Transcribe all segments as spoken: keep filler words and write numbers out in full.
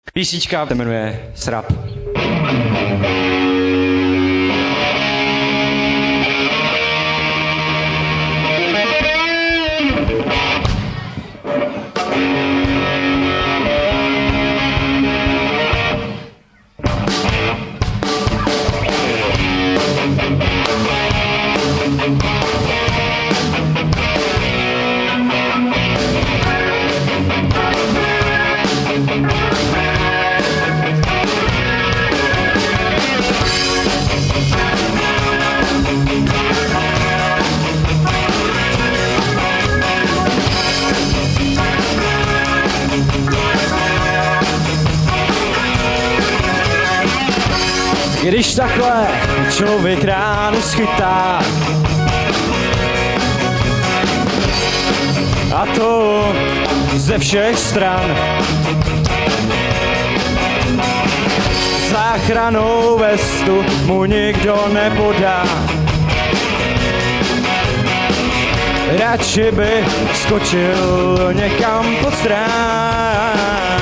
Písnička se jmenuje Srap. Když takhle člověk ráno schytá a to ze všech stran, záchrannou vestu mu nikdo nepodá. Radši by skočil někam pod stráň.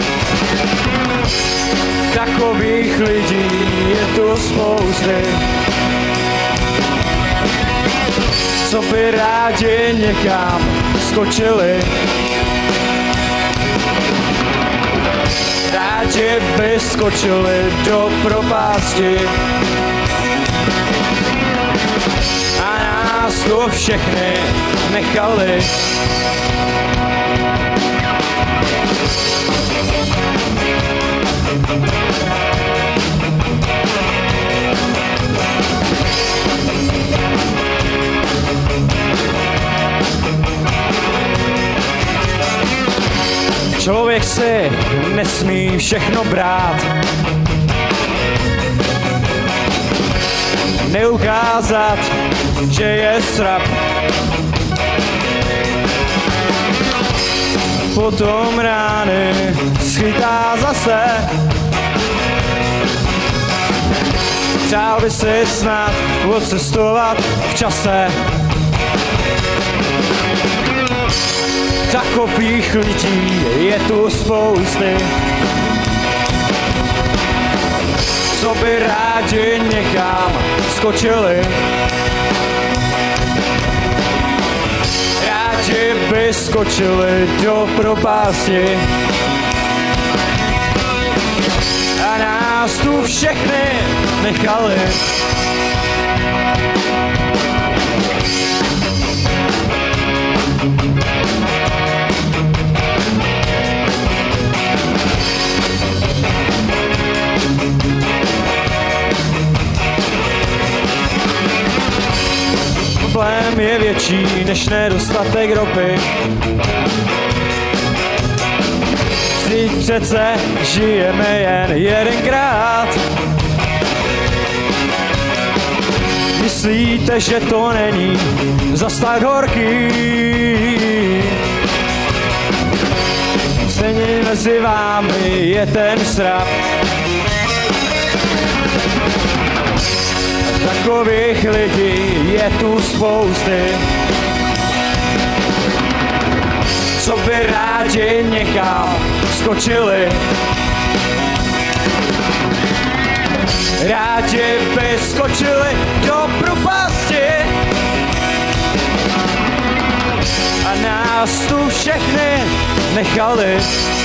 Takových lidí je tu spousty, co by rádi někam skočili. Rádi by skočili do propasti a nás tu všechny nechali. Člověk si nesmí všechno brát, neukázat, že je srap. Potom rány schytá zase. Přál by si snad odcestovat v čase. Takových lidí je tu spousty, co by rádi někam skočili. Rádi by skočili do propasti a nás tu všechny nechali. Problém je větší než nedostatek ropy. Vždyť přece žijeme jen jedenkrát. Myslíte, že to není zas tak horký? Stejně mezi vámi je ten srap. Takových lidí je tu spousty, co by rádi někam skočili. Rádi by skočili do propasti a nás tu všechny nechali.